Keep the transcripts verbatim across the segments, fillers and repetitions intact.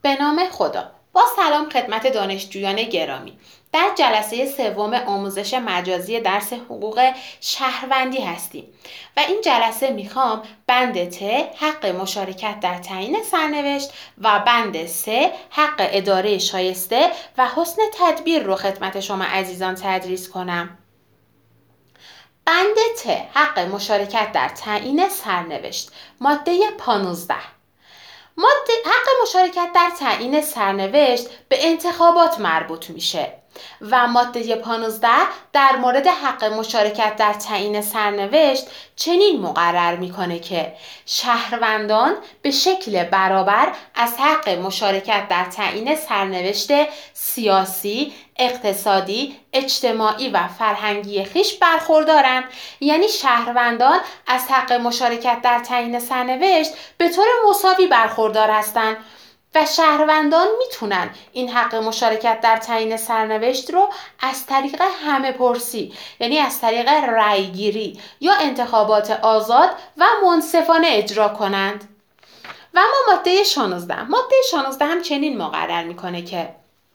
به نام خدا. با سلام خدمت دانشجویان گرامی. در جلسه سوم آموزش مجازی درس حقوق شهروندی هستیم و این جلسه میخوام بند ت حق مشارکت در تعیین سرنوشت و بند س حق اداره شایسته و حسن تدبیر رو خدمت شما عزیزان تدریس کنم. بند ت حق مشارکت در تعیین سرنوشت، ماده پانزده. ماده حق مشارکت در تعیین سرنوشت به انتخابات مربوط میشه و ماده پانزده در مورد حق مشارکت در تعیین سرنوشت چنین مقرر میکنه که شهروندان به شکل برابر از حق مشارکت در تعیین سرنوشت سیاسی، اقتصادی، اجتماعی و فرهنگی خویش برخوردارند. یعنی شهروندان از حق مشارکت در تعیین سرنوشت به طور مساوی برخوردار هستند و شهروندان میتونن این حق مشارکت در تعیین سرنوشت رو از طریق همه پرسی، یعنی از طریق رأی گیری یا انتخابات آزاد و منصفانه اجرا کنند. و اما ماده شانزده ماده شانزده هم چنین مقرر میکنه که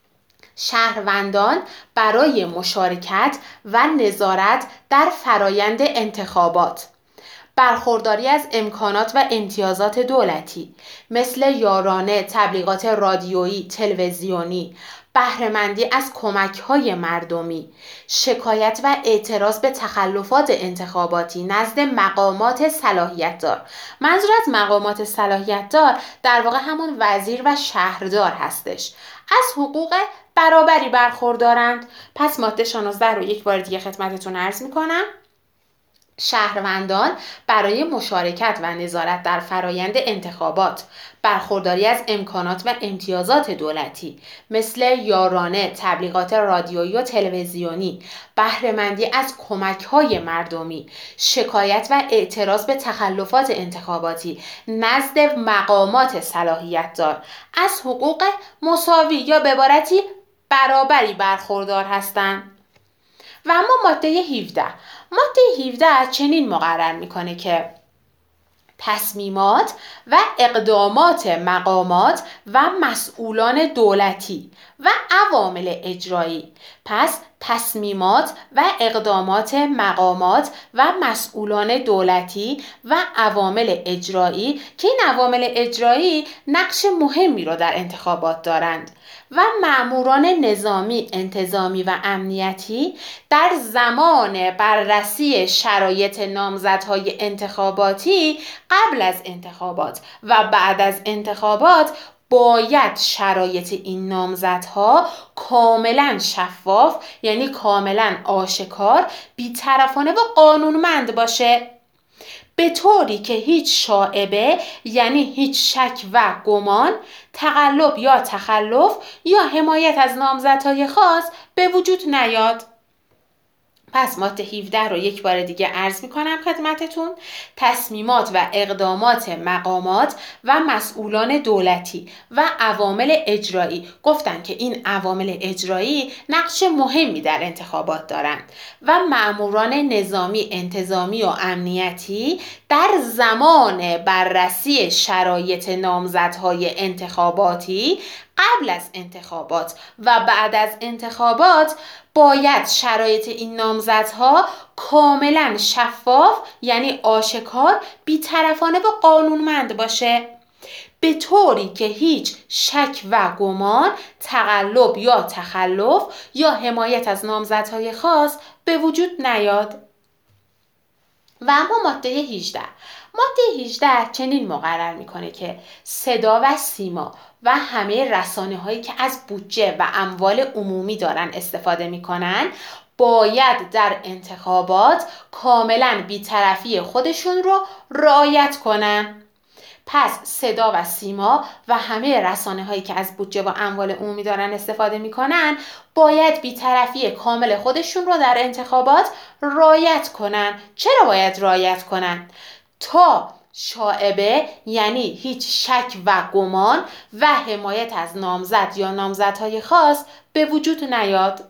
شهروندان برای مشارکت و نظارت در فرایند انتخابات برخورداری از امکانات و امتیازات دولتی مثل یارانه، تبلیغات رادیویی، تلویزیونی، بهره‌مندی از کمک‌های مردمی، شکایت و اعتراض به تخلفات انتخاباتی نزد مقامات صلاحیت دار. منظور از مقامات صلاحیت دار در واقع همون وزیر و شهردار هستش. از حقوق برابری برخوردارند. پس ماده شانزده رو یک بار دیگه خدمتتون عرض می‌کنم. شهروندان برای مشارکت و نظارت در فرایند انتخابات برخورداری از امکانات و امتیازات دولتی مثل یارانه، تبلیغات رادیویی و تلویزیونی، بهره‌مندی از کمک‌های مردمی، شکایت و اعتراض به تخلفات انتخاباتی نزد مقامات صلاحیت دار از حقوق مساوی یا به عبارتی برابری برخوردار هستند. و اما ماده هفده ماده هفده چنین مقرر میکنه که تصمیمات و اقدامات مقامات و مسئولان دولتی و عوامل اجرایی. پس تصمیمات و اقدامات مقامات و مسئولان دولتی و عوامل اجرایی که این عوامل اجرایی نقش مهمی را در انتخابات دارند و ماموران نظامی، انتظامی و امنیتی در زمان بررسی شرایط نامزدهای انتخاباتی قبل از انتخابات و بعد از انتخابات باید شرایط این نامزدها کاملا شفاف، یعنی کاملا آشکار، بی‌طرفانه و قانونمند باشه، به طوری که هیچ شائبه، یعنی هیچ شک و گمان، تقلب یا تخلف یا حمایت از نامزدهای خاص به وجود نیاد. پس ماده هفده رو یک بار دیگه عرض میکنم خدمتتون. تصمیمات و اقدامات مقامات و مسئولان دولتی و عوامل اجرایی. گفتن که این عوامل اجرایی نقش مهمی در انتخابات دارند و ماموران نظامی، انتظامی و امنیتی در زمان بررسی شرایط نامزدهای انتخاباتی قبل از انتخابات و بعد از انتخابات باید شرایط این نامزدها کاملا شفاف، یعنی آشکار، بی‌طرفانه و قانونمند باشه، به طوری که هیچ شک و گمان، تقلب یا تخلف یا حمایت از نامزدهای خاص به وجود نیاد. و اما ماده هجده ماده هجده چنین مقرر میکنه که صدا و سیما و همه رسانه هایی که از بودجه و اموال عمومی دارن استفاده میکنن باید در انتخابات کاملا بی‌طرفی خودشون رو رعایت کنن. پس صدا و سیما و همه رسانه هایی که از بودجه و اموال عمومی دارن استفاده میکنن باید بی‌طرفی کامل خودشون رو در انتخابات رعایت کنن. چرا باید رعایت کنن؟ تا شائبه، یعنی هیچ شک و گمان و حمایت از نامزد یا نامزدهای خاص به وجود نیاد.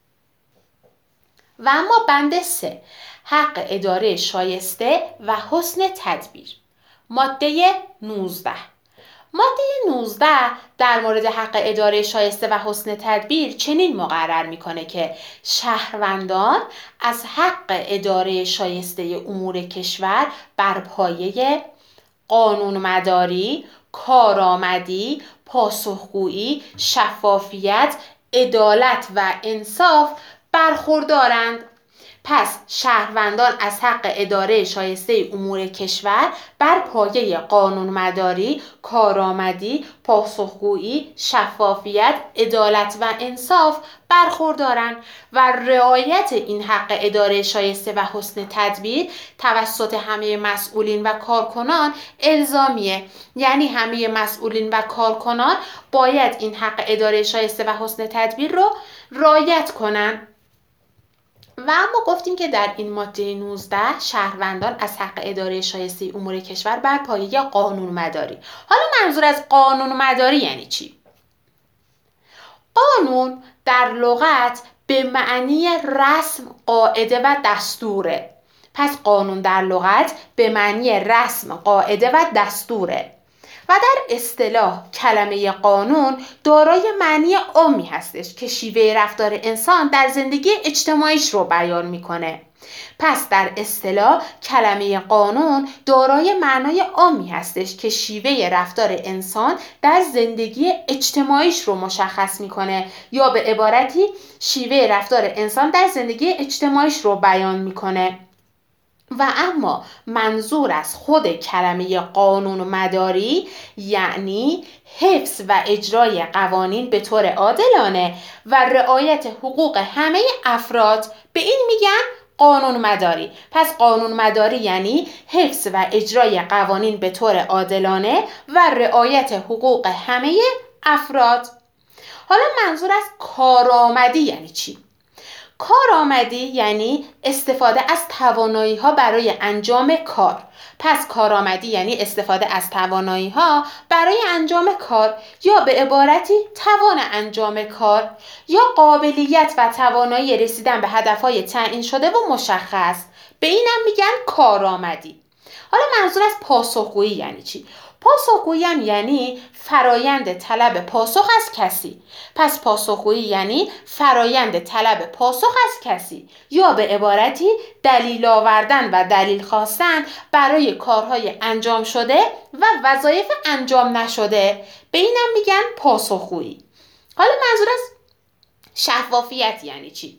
و اما بند سه حق اداره شایسته و حسن تدبیر، ماده نوزده ماده نوزده در مورد حق اداره شایسته و حسن تدبیر چنین مقرر میکنه که شهروندان از حق اداره شایسته امور کشور بر پایه قانونمداری، کارآمدی، پاسخگویی، شفافیت، عدالت و انصاف برخوردارند. پس شهروندان از حق اداره شایسته امور کشور بر پایه قانونمداری، کارآمدی، پاسخگویی، شفافیت، عدالت و انصاف برخوردارند و رعایت این حق اداره شایسته و حسن تدبیر توسط همه مسئولین و کارکنان الزامیه. یعنی همه مسئولین و کارکنان باید این حق اداره شایسته و حسن تدبیر رو رعایت کنند. و ما گفتیم که در این ماده نوزده شهروندان از حق اداره شایسته امور کشور بر پایه قانون مداری. حالا منظور از قانون مداری یعنی چی؟ قانون در لغت به معنی رسم، قاعده و دستوره. پس قانون در لغت به معنی رسم، قاعده و دستوره و در اصطلاح کلمه قانون دارای معنی عامی هستش که شیوه رفتار انسان در زندگی اجتماعیش رو بیان میکنه. پس در اصطلاح کلمه قانون دارای معنای عامی هستش که شیوه رفتار انسان در زندگی اجتماعیش رو مشخص میکنه، یا به عبارتی شیوه رفتار انسان در زندگی اجتماعیش رو بیان میکنه. و اما منظور از خود کلمه قانون مداری یعنی حفظ و اجرای قوانین به طور عادلانه و رعایت حقوق همه افراد، به این میگن قانون مداری. پس قانون مداری یعنی حفظ و اجرای قوانین به طور عادلانه و رعایت حقوق همه افراد. حالا منظور از کارآمدی یعنی چی؟ کارآمدی یعنی استفاده از توانایی ها برای انجام کار. پس کارآمدی یعنی استفاده از توانایی ها برای انجام کار، یا به عبارتی توان انجام کار، یا قابلیت و توانایی رسیدن به هدفهای تعیین شده و مشخص، به اینم میگن کارآمدی. حالا منظور از پاسخگویی یعنی چی؟ پاسخگویی هم یعنی فرایند طلب پاسخ از کسی. پس پاسخگویی یعنی فرایند طلب پاسخ از کسی، یا به عبارتی دلیل آوردن و دلیل خواستن برای کارهای انجام شده و وظایف انجام نشده، به اینم میگن پاسخگویی. حالا منظور از شفافیت یعنی چی؟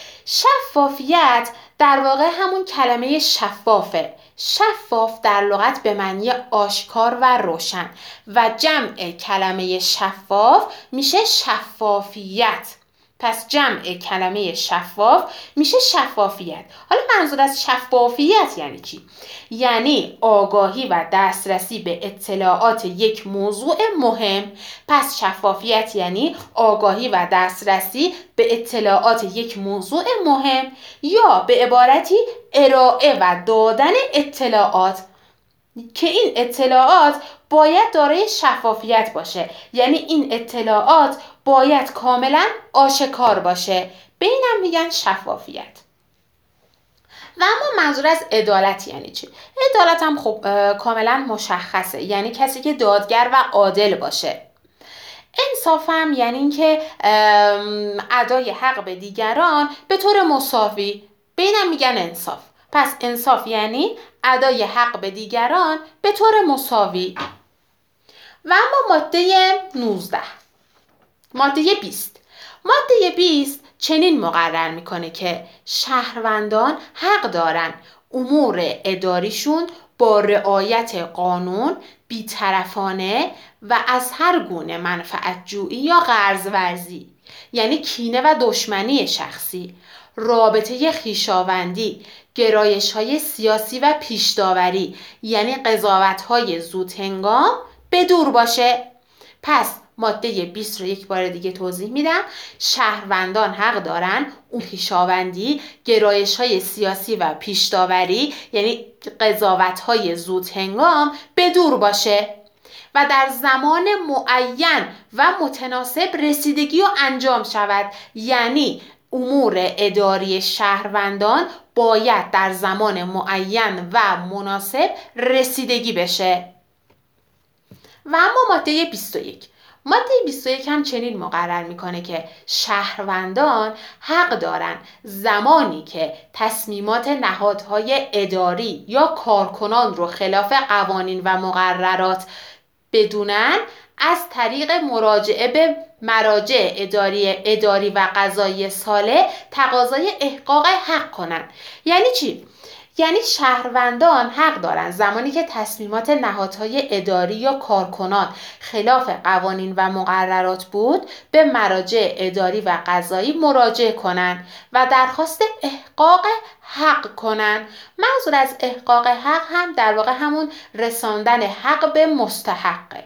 شفافیت در واقع همون کلمه شفافه. شفاف در لغت به معنی آشکار و روشن و جمع کلمه شفاف میشه شفافیت. پس جمع کلمه شفاف میشه شفافیت. حالا منظور از شفافیت یعنی چی؟ یعنی آگاهی و دسترسی به اطلاعات یک موضوع مهم. پس شفافیت یعنی آگاهی و دسترسی به اطلاعات یک موضوع مهم، یا به عبارتی ارائه و دادن اطلاعات که این اطلاعات باید دارای شفافیت باشه. یعنی این اطلاعات باید کاملا آشکار باشه، به اینم میگن شفافیت. و اما منظور از عدالت یعنی چی؟ عدالت هم خب کاملا مشخصه، یعنی کسی که دادگر و عادل باشه. انصاف هم یعنی اینکه ادای حق به دیگران به طور مساوی، به اینم میگن انصاف. پس انصاف یعنی ادای حق به دیگران به طور مساوی. و اما ماده نوزده، ماده بیست. ماده بیست چنین مقرر میکنه که شهروندان حق دارن امور اداریشون با رعایت قانون، بی‌طرفانه و از هر گونه منفعت جویی یا قرض ورزی، یعنی کینه و دشمنی شخصی، رابطه خویشاوندی، گرایش‌های سیاسی و پیش‌داوری، یعنی قضاوت‌های زودهنگام به دور باشه. پس ماده بیست رو یک بار دیگه توضیح میدم. شهروندان حق دارن اون خویشاوندی، گرایش‌های سیاسی و پیش‌داوری، یعنی قضاوت‌های زودهنگام به دور باشه و در زمان معین و متناسب رسیدگی و انجام شود. یعنی امور اداری شهروندان باید در زمان معین و مناسب رسیدگی بشه. و اما ماده بیست و یک. ماده بیست و یک هم چنین مقرر میکنه که شهروندان حق دارن زمانی که تصمیمات نهادهای اداری یا کارکنان رو خلاف قوانین و مقررات بدونن، از طریق مراجعه به مراجع اداری اداری و قضایی صالح تقاضای احقاق حق کنن. یعنی چی؟ یعنی شهروندان حق دارن زمانی که تصمیمات نهادهای اداری یا کارکنان خلاف قوانین و مقررات بود به مراجع اداری و قضایی مراجعه کنن و درخواست احقاق حق کنن. منظور از احقاق حق هم در واقع همون رساندن حق به مستحقه.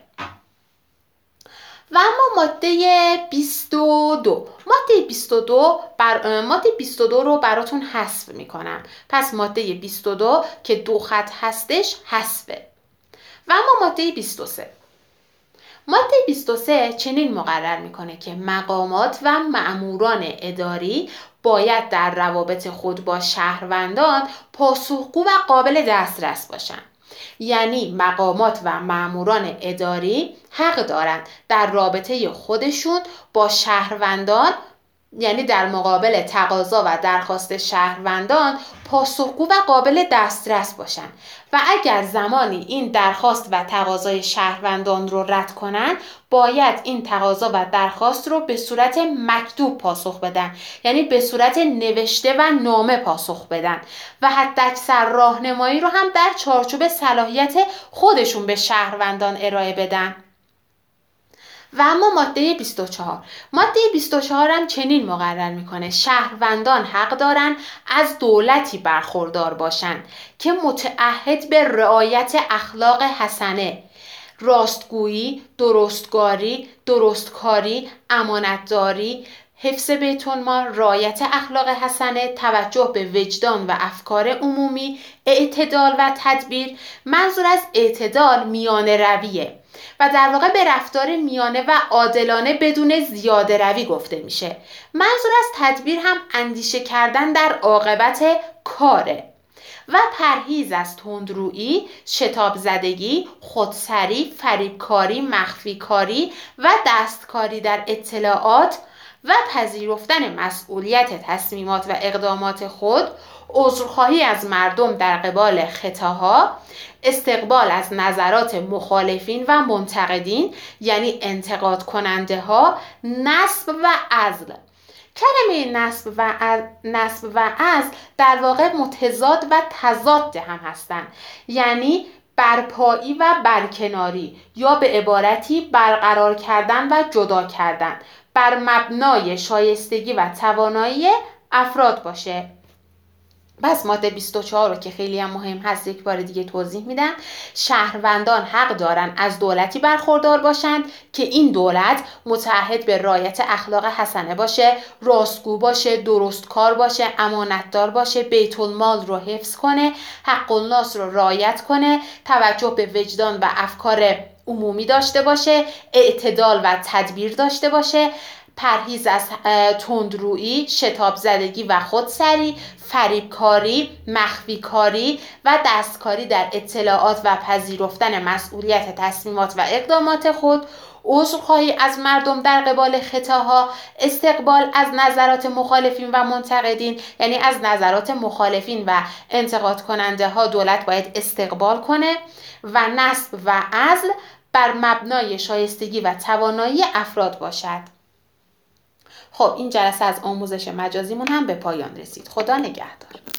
و اما ماده بیست و دو. ماده بیست و دو بر ماده بیست و دو رو براتون حذف میکنم. پس ماده بیست و دو که دو خط هستش حذفه. و اما ماده بیست و سه. ماده بیست و سه چنین مقرر میکنه که مقامات و مأموران اداری باید در روابط خود با شهروندان پاسخگو و قابل دسترس باشند. یعنی مقامات و مأموران اداری حق دارند در رابطه خودشون با شهروندان، یعنی در مقابل تقاضا و درخواست شهروندان پاسخگو و قابل دسترس باشند و اگر زمانی این درخواست و تقاضای شهروندان رو رد کنن باید این تقاضا و درخواست رو به صورت مکتوب پاسخ بدن، یعنی به صورت نوشته و نامه پاسخ بدن و حداکثر راهنمایی رو هم در چارچوب صلاحیت خودشون به شهروندان ارائه بدن. و اما ماده بیست و چهار. ماده بیست و چهار هم چنین مقرر میکنه شهروندان حق دارن از دولتی برخوردار باشند که متعهد به رعایت اخلاق حسنه، راستگویی، درستکاری، درستکاری، امانتداری، حفظ بیت المال، رعایت اخلاق حسنه، توجه به وجدان و افکار عمومی، اعتدال و تدبیر. منظور از اعتدال میانه رویه و در واقع به رفتار میانه و عادلانه بدون زیاده روی گفته میشه. منظور از تدبیر هم اندیشه کردن در عاقبت کاره و پرهیز از تندرویی، شتاب زدگی، خودسری، فریبکاری، مخفیکاری و دستکاری در اطلاعات و پذیرفتن مسئولیت تصمیمات و اقدامات خود، عذرخواهی از مردم در قبال خطاها، استقبال از نظرات مخالفین و منتقدین یعنی انتقاد کننده ها، نصب و عزل. کلمه نصب و عزل, نصب و عزل در واقع متضاد و تضاد هم هستند، یعنی برپایی و برکناری یا به عبارتی برقرار کردن و جدا کردن بر مبنای شایستگی و توانایی افراد باشه. پس ماده بیست و چهار رو که خیلی هم مهم هست یک بار دیگه توضیح میدم. شهروندان حق دارن از دولتی برخوردار باشند که این دولت متعهد به رعایت اخلاق حسنه باشه، راستگو باشه، درستکار باشه، امانتدار باشه، بیت المال رو حفظ کنه، حق الناس رو رعایت کنه، توجه به وجدان و افکار عمومی داشته باشه، اعتدال و تدبیر داشته باشه، پرهیز از تندرویی، شتاب زدگی و خودسری، فریبکاری، مخفیکاری و دستکاری در اطلاعات و پذیرفتن مسئولیت تصمیمات و اقدامات خود، عذرخواهی از مردم در قبال خطاها، استقبال از نظرات مخالفین و منتقدین، یعنی از نظرات مخالفین و انتقاد کننده ها دولت باید استقبال کنه، و نصب و عزل بر مبنای شایستگی و توانایی افراد باشد. خب این جلسه از آموزش مجازیمون هم به پایان رسید. خدا نگهدار.